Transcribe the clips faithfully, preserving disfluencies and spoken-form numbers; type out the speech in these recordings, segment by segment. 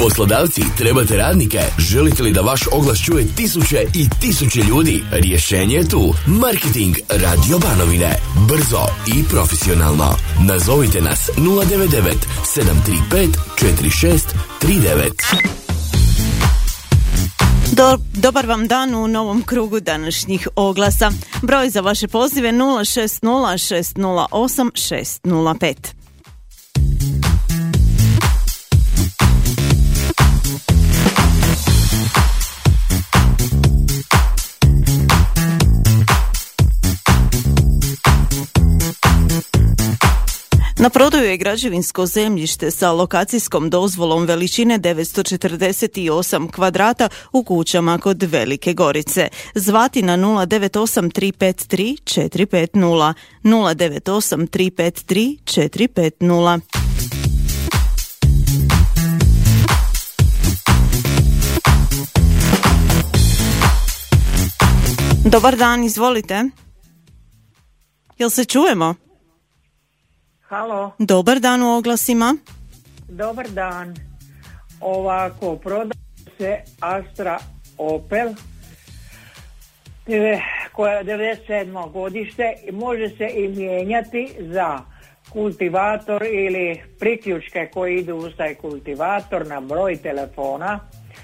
Poslodavci, trebate radnike? Želite li da vaš oglas čuje tisuće i tisuće ljudi? Rješenje je tu. Marketing Radio Banovine. Brzo i profesionalno. Nazovite nas nula devet devet sedam tri pet četiri šest tri devet. Do, dobar vam dan u novom krugu današnjih oglasa. Broj za vaše pozive nula šest nula šest nula osam šest nula pet. Na prodaju je građevinsko zemljište sa lokacijskom dozvolom veličine devetsto četrdeset osam kvadrata u Kućama kod Velike Gorice. Zvati na nula devet osam tri pet tri četiri pet nula, nula devet osam tri pet tri četiri pet nula. Dobar dan, izvolite. Jel se čujemo? Halo. Dobar dan u oglasima. Dobar dan. Ovako, prodaje se Astra Opel koja je devedeset sedmo godište i može se i mijenjati za kultivator ili priključke koji idu uz taj kultivator na broj telefona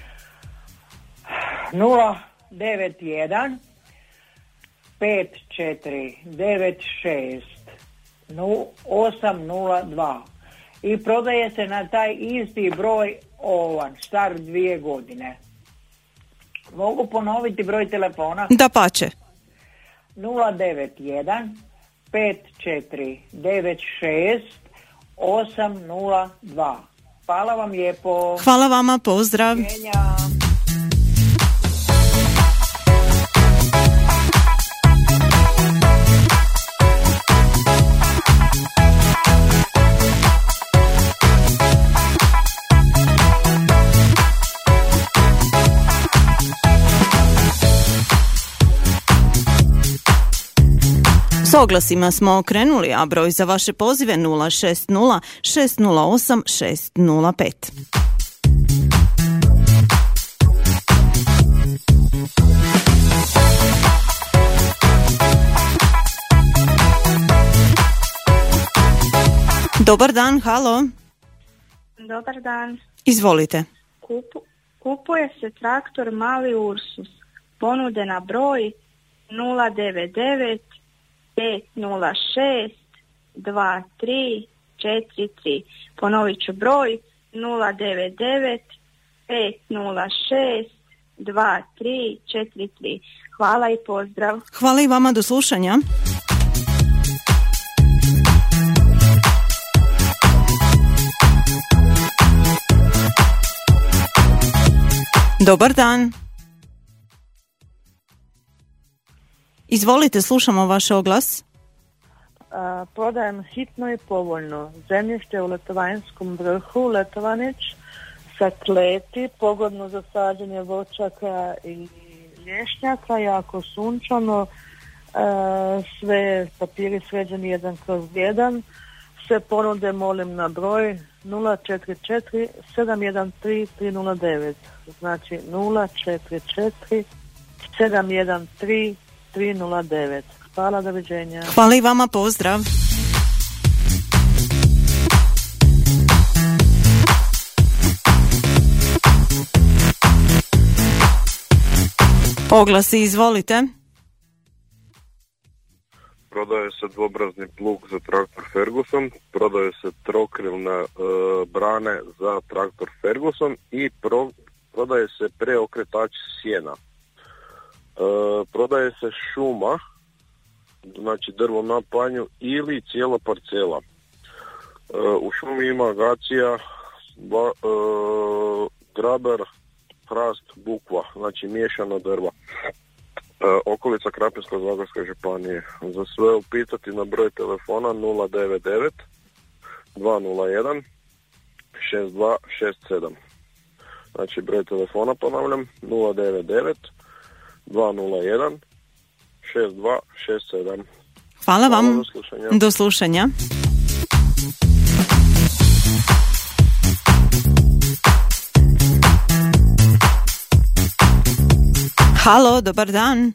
nula devet jedan pet četiri devet šest osam nula dva i prodaje se na taj isti broj ovan, star dvije godine. Mogu ponoviti broj telefona? Da pače. nula devet jedan pet četiri devet šest osam nula dva. Hvala vam lijepo. Hvala vama, pozdrav. Genja. S oglasima smo krenuli, a broj za vaše pozive nula šest nula šest nula osam šest nula pet. Dobar dan, halo. Dobar dan. Izvolite. Kupu, kupuje se traktor Mali Ursus. Ponude na broj nula devet devet pet nula šest dva tri četiri tri. Ponovit ću broj nula devet devet pet nula šest dva tri četiri tri. Hvala i pozdrav. Hvala i vama, do slušanja. Dobar dan. Izvolite, slušamo vaš oglas. A, prodajem hitno i povoljno zemljište u Letovanjskom vrhu, Letovanić, sa kleti, pogodno za sađenje voćaka i lješnjaka, jako sunčano, a, sve papiri sređeni jedan kroz jedan. Sve ponude molim na broj nula četiri četiri sedam jedan tri tri nula devet, znači nula četiri četiri sedam jedan tri tri nula devet. Hvala, doviđenja. Hvala i vama, pozdrav. Oglasi, izvolite. Prodaje se dvobrazni plug za traktor Ferguson, prodaje se trokrilne e, brane za traktor Ferguson i pro, prodaje se preokretač sjena. E, prodaje se šuma, znači drvo na panju ili cijela parcela. E, u šumi ima agacija, ba, e, graber, hrast, bukva, znači miješana drva. E, okolica Krapinsko-zagorske županije. Za sve upitati na broj telefona nula devet devet dva nula jedan šest dva šest sedam. Znači broj telefona, ponavljam, nula devet devet dva nula jedan šest dva šest sedam. Hvala vam. Hvala, do slušanja. Do slušanja. Halo, dobar dan.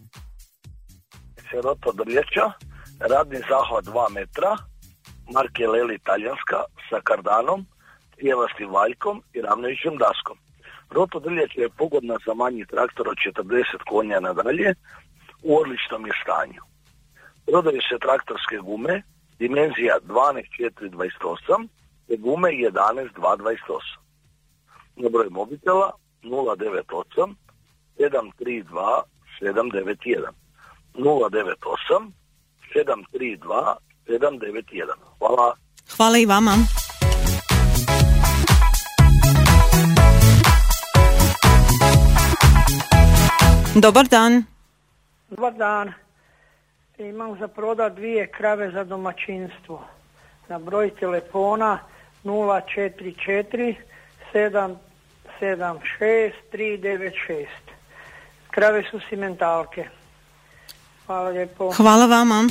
Roto drljeća, radni zahvat dva metra, marke Leli italijanska sa kardanom, trijevastim valjkom i ravnajućom daskom. Roto drljeća je pogodna za manji traktor od četrdeset konja nadalje, u odličnom je stanju. Prodaju se traktorske gume, dimenzija dvanaest četiri dvadeset osam te gume jedanaest dva dvadeset osam. Na broj mobitela nula devet osam sedam tri dva sedam devet jedan. nula devet osam sedam tri dva sedam devet jedan. Hvala. Hvala i vama. Dobar dan. Dobar dan. Imam za prodat dvije krave za domaćinstvo. Na broj telefona nula četiri četiri sedam sedam šest tri devet šest. Krave su simentalke. Hvala lijepo. Hvala vama.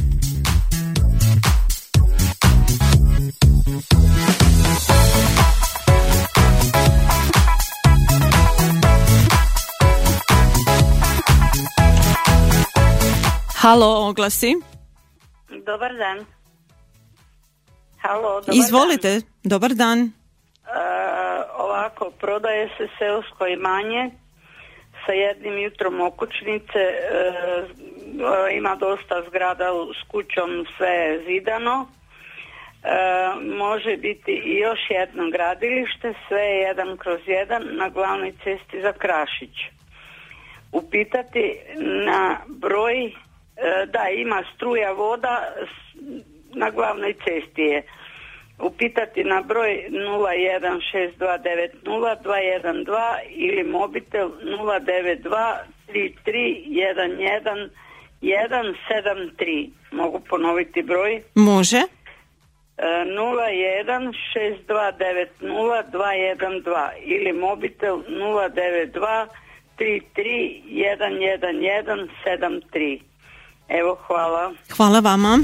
Halo, oglasi. Dobar dan. Halo, dobar Izvolite, dan. dobar dan. E, ovako, prodaje se seosko imanje sa jednim jutrom okućnice, e, e, ima dosta zgrada s kućom, sve je zidano. E, može biti i još jedno gradilište, sve je jedan kroz jedan na glavnoj cesti za Krašić. Upitati na broj, da, ima struja, voda, na glavnoj cesti je. Upitati na broj nula jedan šest dva devet nula dva jedan dva ili mobitel nula devet dva tri tri jedan jedan jedan sedam tri. Mogu ponoviti broj? Može. nula jedan šest dva devet nula dva jedan dva ili mobitel nula devet dva tri tri jedan jedan jedan sedam tri. Evo, hvala. Hvala vama.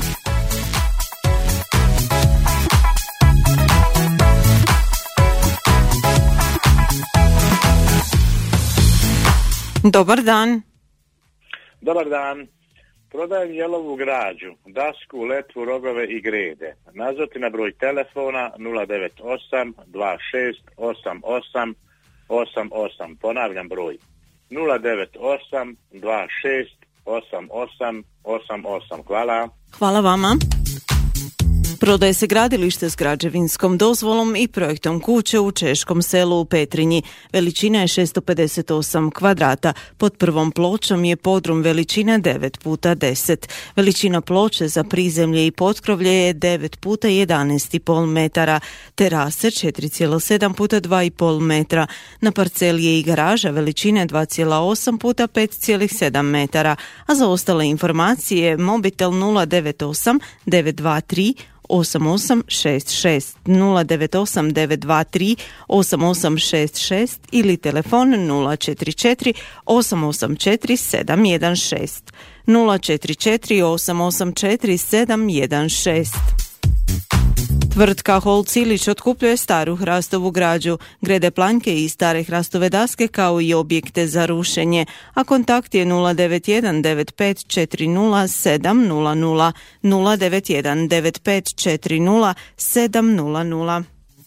Dobar dan. Dobar dan. Prodajem jelovu građu, dasku, letvu, rogove i grede. Nazvati na broj telefona nula devet osam dva šest osam osam osam osam. Ponavljam broj nula devet osam dva šest osam osam osam osam. Hvala. Hvala vama. Prodaje se gradilište s građevinskom dozvolom i projektom kuće u Češkom selu u Petrinji. Veličina je šesto pedeset osam kvadrata. Pod prvom pločom je podrum veličine devet puta deset. Veličina ploče za prizemlje i potkrovlje je devet puta jedanaest i pol metara. Terase četiri zarez sedam puta dva i pol metra. Na parceli je i garaža veličine dva zarez osam puta pet zarez sedam metara. A za ostale informacije mobitel nula devet osam devet dva tri osam osam šest šest nula devet osam devet dva tri osam osam šest šest ili telefon nula četiri četiri osam osam četiri sedam jedan šest nula četiri četiri osam osam četiri sedam jedan šest. Tvrtka Holc Ilić otkupljuje staru hrastovu građu, grede planjke i stare hrastove daske kao i objekte za rušenje, a kontakt je nula devet jedan devet pet četiri nula sedam nula nula nula devet jedan devet pet četiri nula sedam nula nula.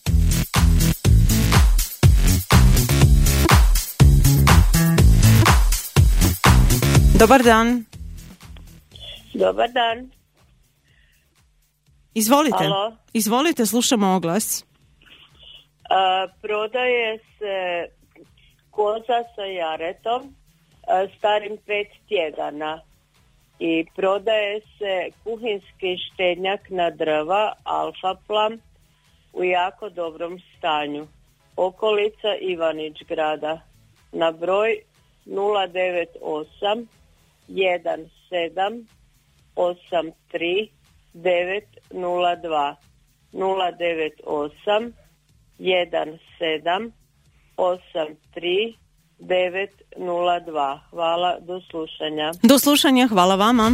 Dobar dan. Dobar dan. Izvolite. Alo. Izvolite, slušamo oglas. A, prodaje se koza sa jaretom a, starim pet tjedana i prodaje se kuhinski štenjak na drva Alfa Plam u jako dobrom stanju. Okolica Ivanić grada. Na broj nula devet osam jedan sedam osam tri devet nula dva nula devet osam jedan sedam osam tri devet nula dva. Hvala, do slušanja. Do slušanja, hvala vama.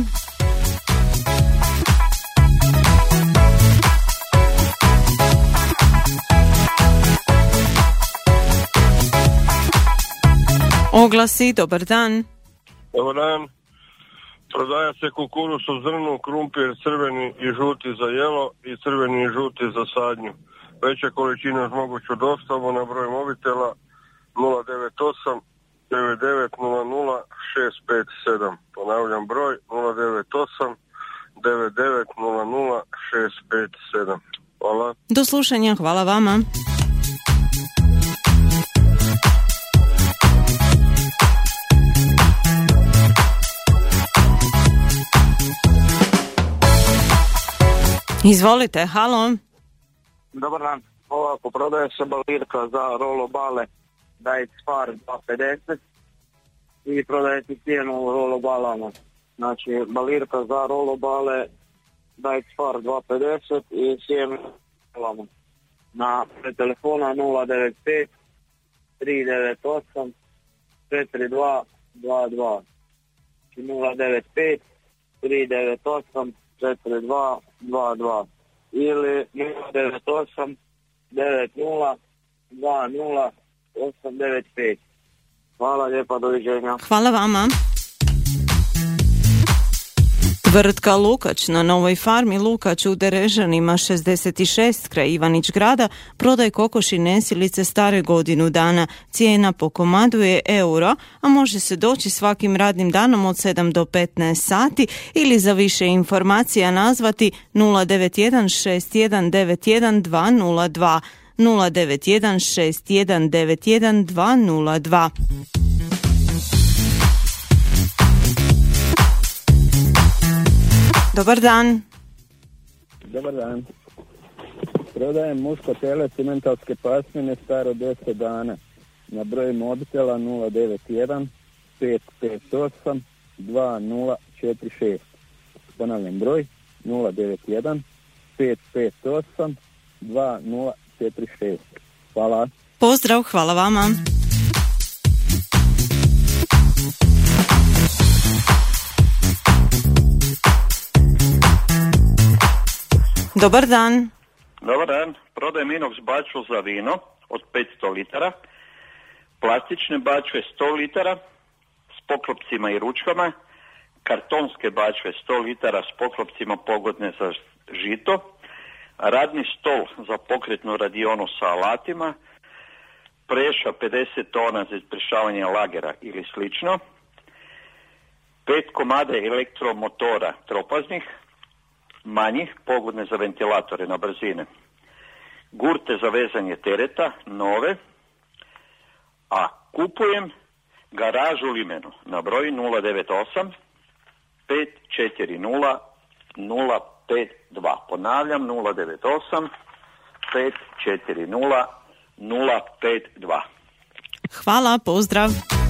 Oglasi, dobar dan. Dobar dan. Prodaje se kukuruz u zrnu, krumpir crveni i žuti za jelo i crveni i žuti za sadnju. Veća količina uz moguću dostavu na broj mobitela nula devet osam devet devet nula nula šest pet sedam. Ponavljam broj nula devet osam devet devet nula nula šest pet sedam. Hvala. Do slušanja, hvala vama. Izvolite, halo. Dobar dan. Ovako, prodaje se balirka za rolo bale Diet Spar dva pedeset i prodaje se cijenu u rolo balama. Znači, balirka za rolo bale Diet Spar dva pedeset i cijenu balama. Na telefona nula devet pet tri devet osam četiri dva dva dva. nula devet pet tri devet osam četiri dva dva dva ili nula devet osam devet nula dva nula osam devet pet. Hvala lijepa, doviđenja. Hvala vama. Tvrtka Lukač na Novoj farmi Lukač u Derežanima šezdeset šest kraj Ivanić grada prodaje kokoši nesilice stare godinu dana. Cijena po komadu je euro, a može se doći svakim radnim danom od sedam do petnaest sati ili za više informacija nazvati nula devet jedan šest jedan devet jedan dva nula dva nula devet jedan šest jedan devet jedan dva nula dva. Dobar dan. Dobar dan. Prodajem muško tele cimentalske pasmine staro deset dana. Na broj mobitela nula devet jedan pet pet osam dva nula četiri šest. Ponavljam broj nula devet jedan pet pet osam dva nula četiri šest. Hvala. Pozdrav, hvala vama. Dobar dan. Dobar dan. Prodajem inox bačvu za vino od petsto litara, plastične bačve sto litara s poklopcima i ručkama, kartonske bačve sto litara s poklopcima pogodne za žito, radni stol za pokretnu radionu sa alatima, preša pedeset tona za isprešavanje lagera ili slično, pet komade elektromotora tropaznih, manjih, pogodne za ventilatore na brzine, gurte za vezanje tereta, nove, a kupujem garažu limenu na broj nula devet osam pet četiri nula nula pet dva. Ponavljam nula devet osam pet četiri nula nula pet dva. Hvala, pozdrav.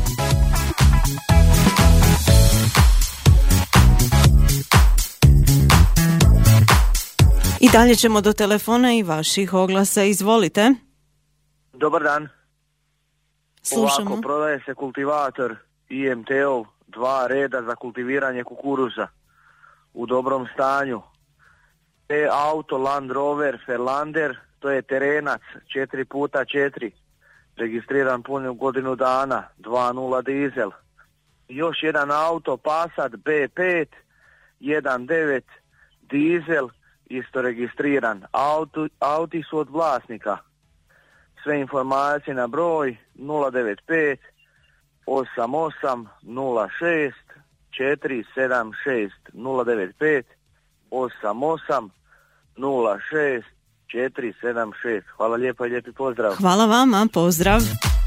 I dalje ćemo do telefona i vaših oglasa. Izvolite. Dobar dan. Slušamo. Ovako, prodaje se kultivator I M T-ov dva reda za kultiviranje kukuruza u dobrom stanju. Te auto Land Rover Fairlander, to je terenac četiri puta četiri, registriran punu godinu dana, dva nula dizel. I još jedan auto Passat B pet jedan devet dizel, isto registriran. Auto, auti su od vlasnika. Sve informacije na broj nula devet pet osam osam nula šest četiri sedam šest nula devet pet osam osam nula šest četiri sedam šest. Hvala lijepo i lijepi pozdrav. Hvala vama, pozdrav.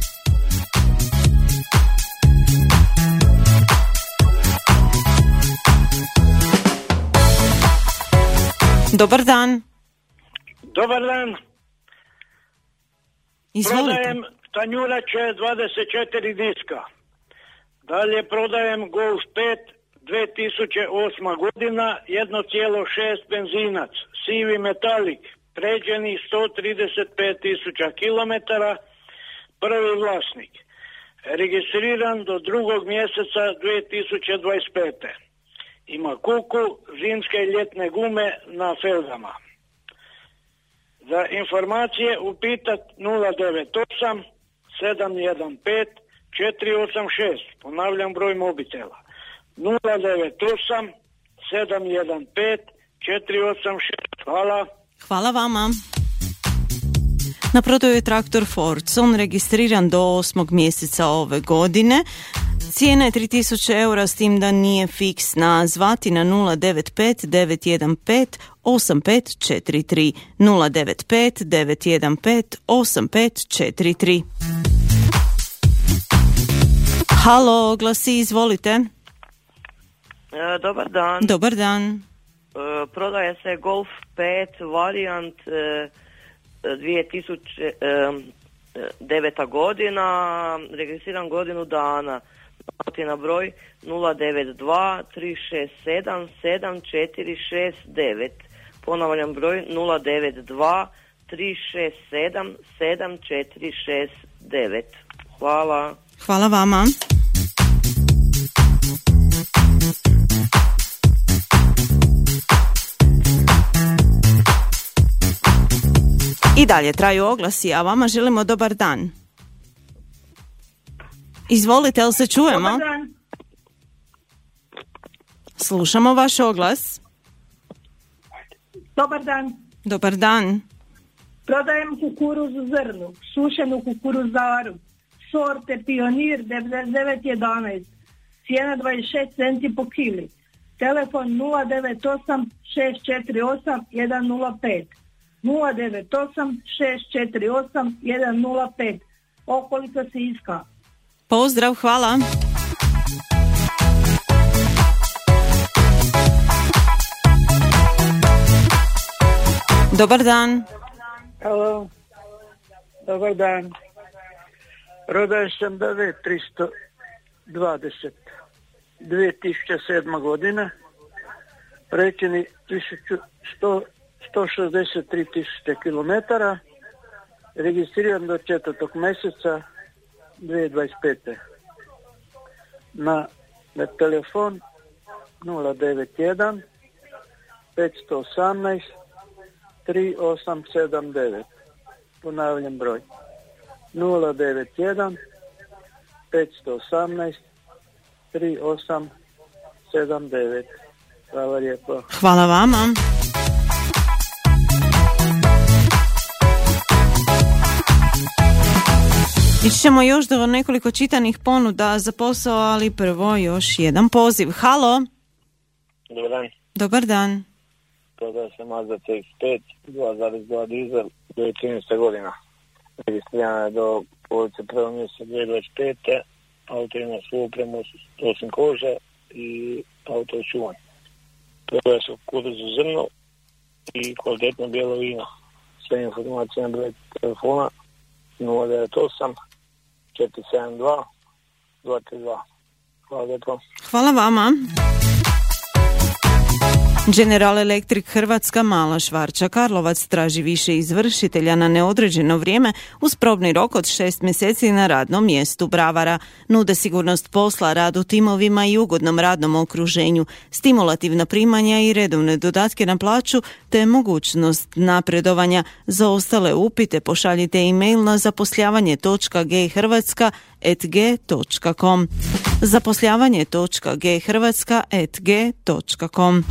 Dobar dan. Dobar dan. Izvolite. Prodajem tanjurače dvadeset četiri diska. Dalje prodajem Golf pet dvije tisuće osma godina, jedan zarez šest benzinac, sivi metalik, pređeni sto trideset pet tisuća kilometara, prvi vlasnik. Registriran do drugog mjeseca dvije tisuće dvadeset pete. Ima kuku, zimske i ljetne gume na felgama. Za informacije upitat nula devet osam sedam jedan pet četiri osam šest. Ponavljam broj mobitela nula devet osam sedam jedan pet četiri osam šest. Hvala. Hvala vama. Na prodaju je traktor Fordson registriran do osmog mjeseca ove godine. Cijena je tri tisuće eura, s tim da nije fiksna. Zvati na nula devet pet devet jedan pet osam pet četiri tri. nula devet pet devet jedan pet osam pet četiri tri. Halo, glasi, izvolite. E, dobar dan. Dobar dan. E, prodaje se Golf pet varijant e, dvije tisuće deveta godina, registriran godinu dana. Zvati na broj nula devet dva tri šest sedam sedam četiri šest devet. Ponavljam broj nula devet dva tri šest sedam sedam četiri šest devet. Hvala. Hvala vama. I dalje traju oglasi, a vama želimo dobar dan. Izvolite, jel se čujemo? Dobar dan. Slušamo vaš oglas. Dobar dan. Dobar dan. Prodajem kukuruzu zrnu, sušenu kukuruzaru, sorte Pionir devedeset devet jedanaest, cijena dvadeset šest centi po kili. Telefon nula devet osam šest četiri osam jedan nula pet. nula devet osam šest četiri osam jedan nula pet. Okolica Siska. Pozdrav, hvala. Dobar dan. Halo. Dobar dan. Prodaje sam B V tristo dvadeset. dvije tisuće sedma godina. Prećeni sto šezdeset tri tisuće kilometara. Registriran do četvrtog mjeseca dvije tisuće dvadeset pete. Na, na telefon nula devet jedan pet jedan osam tri osam sedam devet. Ponavljam broj nula devet jedan pet jedan osam tri osam sedam devet. Hvala lijepo. Hvala vama. Ići ćemo još do nekoliko čitanih ponuda za posao, ali prvo još jedan poziv. Halo. Dobar dan. Dobar dan. Prodaje se Mazda C X pet, dva zarez dva dizel, dvije tisuće trinaeste godina. Registrirana je do polovice prvog mjeseca dvije tisuće dvadeset pete. Auto ima svu opremu osim kože i auto je čuvan. Prodaje se kukuruzu zrno i kvalitetno bijelo vino. Sve informacije na broj telefona nula devet osam četiri sedam dva dva tri dva. Hvala lijepo. Hvala vama. General Electric Hrvatska Mala Švarća Karlovac traži više izvršitelja na neodređeno vrijeme uz probni rok od šest mjeseci na radnom mjestu bravara. Nude sigurnost posla, rad u timovima i ugodnom radnom okruženju, stimulativna primanja i redovne dodatke na plaću te mogućnost napredovanja. Za ostale upite pošaljite e-mail na zaposljavanje točka g hrvatska at g točka com. zaposljavanje točka g hrvatska at g točka com.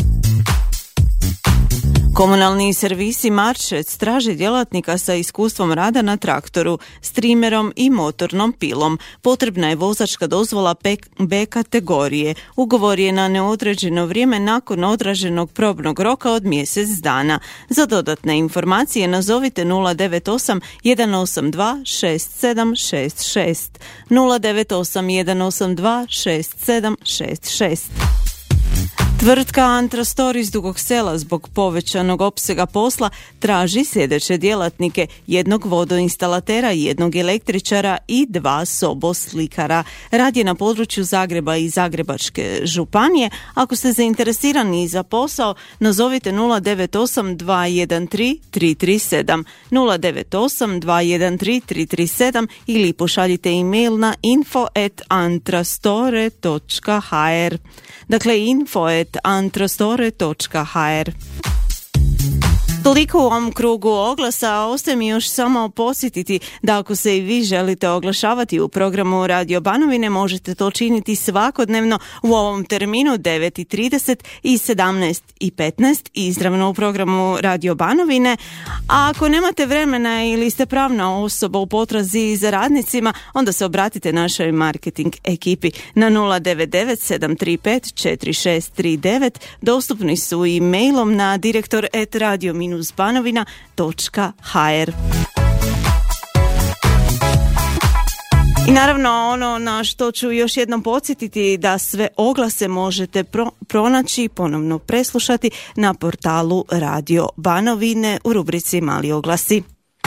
Komunalni servisi Maršec traže djelatnika sa iskustvom rada na traktoru, streamerom i motornom pilom. Potrebna je vozačka dozvola B kategorije. Ugovor je na neodređeno vrijeme nakon odraženog probnog roka od mjesec dana. Za dodatne informacije nazovite nula devet osam jedan osam dva šest sedam šest šest. nula devet osam jedan osam dva šest sedam šest šest. Tvrtka Antrastor iz Dugog Sela zbog povećanog opsega posla traži sljedeće djelatnike: jednog vodoinstalatera, jednog električara i dva soboslikara. Rad je na području Zagreba i Zagrebačke županije. Ako ste zainteresirani za posao, nazovite nula devet osam dva jedan tri tri tri sedam, nula devet osam dva jedan tri tri tri sedam ili pošaljite e-mail na info at antrastore točka h r. Dakle, info at antrastore točka h r. Toliko u ovom krugu oglasa, ostaje mi još samo podsjetiti da ako se i vi želite oglašavati u programu Radio Banovine, možete to činiti svakodnevno u ovom terminu devet i trideset i sedamnaest i petnaest izravno u programu Radio Banovine, a ako nemate vremena ili ste pravna osoba u potrazi za radnicima, onda se obratite našoj marketing ekipi na nula devet devet sedam tri pet četiri šest tri devet, dostupni su i mailom na direktor et radio banovina točka ha er. I naravno ono na što ću još jednom podsjetiti da sve oglase možete pro- pronaći, ponovno preslušati na portalu Radio Banovine u rubrici Mali oglasi.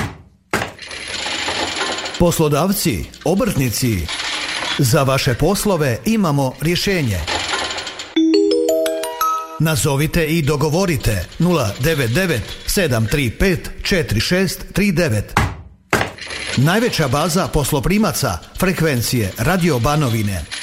Poslodavci, obrtnici, za vaše poslove imamo rješenje. Nazovite i dogovorite nula devet devet sedam tri pet četiri šest tri devet. Najveća baza posloprimaca frekvencije Radio Banovine.